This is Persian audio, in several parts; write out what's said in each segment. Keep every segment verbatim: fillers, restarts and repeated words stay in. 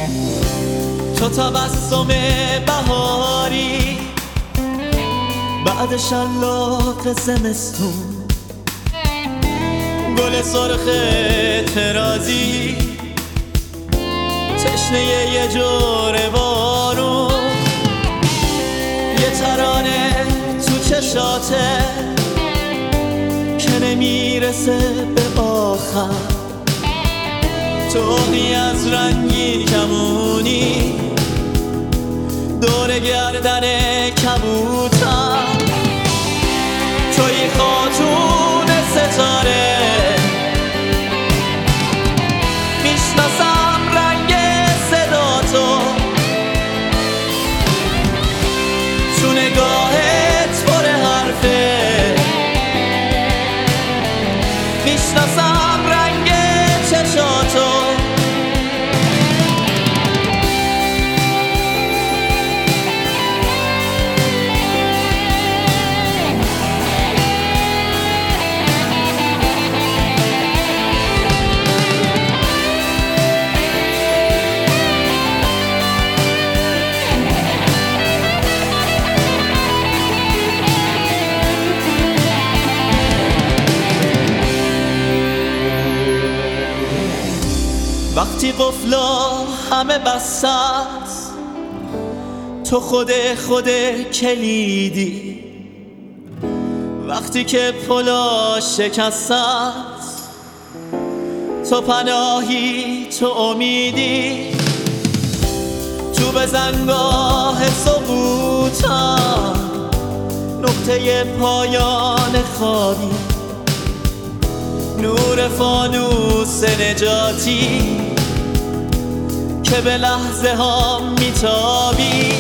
تو تبسم بهاری، بعد شلاق زمستون، گل سرخ ترازی، تشنه یه جور بارون، یه ترانه تو چشاته که نمیرسه به آخر، توقی از رنگی کمونی دور گردن کبوتر، توی خاتون ستاره، میشناسم رنگ صدا تو، تو نگاهت پر حرفه، میشناسم رنگ چشاتو. وقتی قفلا همه بسته است، تو خود خود کلیدی، وقتی که پلا شکسته است، تو پناهی، تو امیدی، تو بزنگاه سقوطم، نقطه پایان خوابی، نور فانوس نجاتی که به لحظه ها میتابی،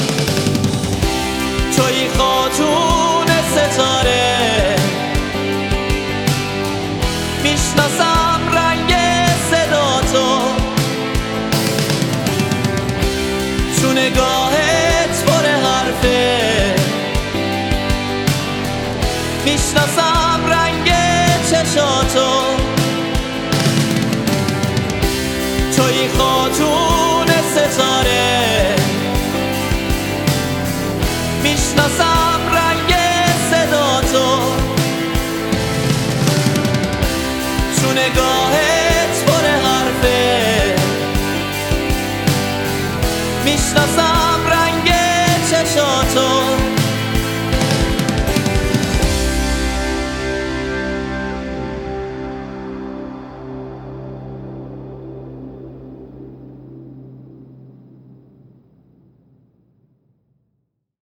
توی خاتون ستاره، میشناسم رنگ صدا تو، تو نگاهت پر حرفه، میشناسم رنگ چشاتو، توی خاتون ستاره، میشناسم رنگ صدا تو، تو نگاهت